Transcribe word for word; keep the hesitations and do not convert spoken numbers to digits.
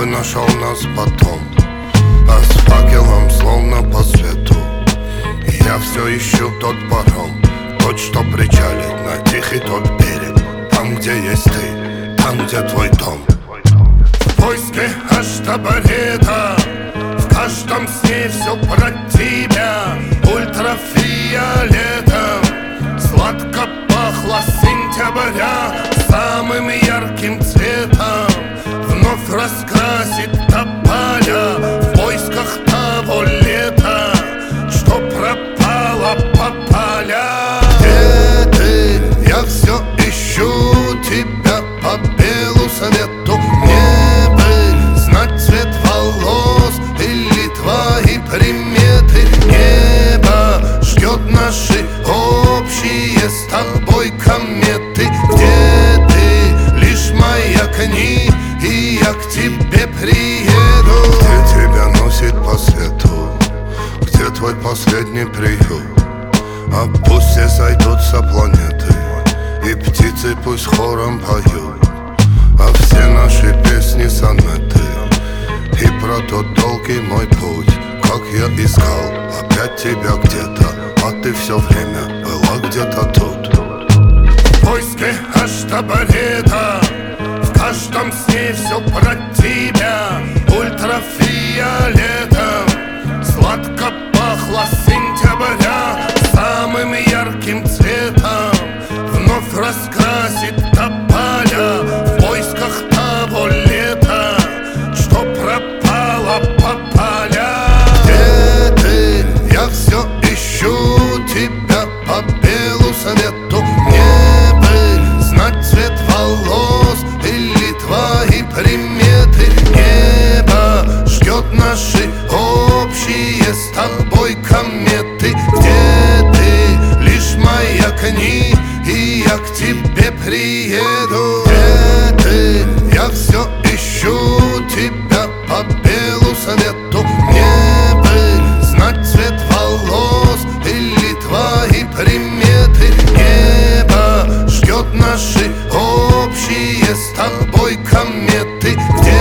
бы нашел нас потом, а с факелом словно по свету. И я все ищу тот паром, тот, что причалит на тихий тот берег. Там, где есть ты, там, где твой дом. В поиске аж таборета, в каждом сне все про тебя. Ультрафиолетом сладко пахло сентября. Самым ярким цветом вновь раскрасит тополя. В поисках того лета, что пропало по полям. Где ты? Я все ищу тебя по белу свету. Мне бы знать цвет волос или твои приметы. Небо ждет наши общие с тобой кометы. Где ты? Лишь маякни, и я к тебе приеду. Где тебя носит по свету? Где твой последний приют? А пусть все сойдут со планеты, и птицы пусть хором поют. А все наши песни сонеты, и про тот долгий мой путь. Как я искал опять тебя где-то, а ты все время была где-то тут. В поиске аж таборета, в каждом сне все про тебя. Ультрафиолетом сладко пахло сентября. Самым ярким цветом вновь раскрасит тополя. В поисках того лета, что пропало по полям. Где ты? Я все ищу тебя по белу свету. Мне бы знать цвет волос или твои приметы. Небо ждет наши общие с тобой кометы. Где ты? Лишь маякни, и я к тебе приеду. Где ты? Я все ищу тебя по белу свету. Мне бы знать цвет волос или твои приметы. Небо ждет наши общие с тобой кометы. Где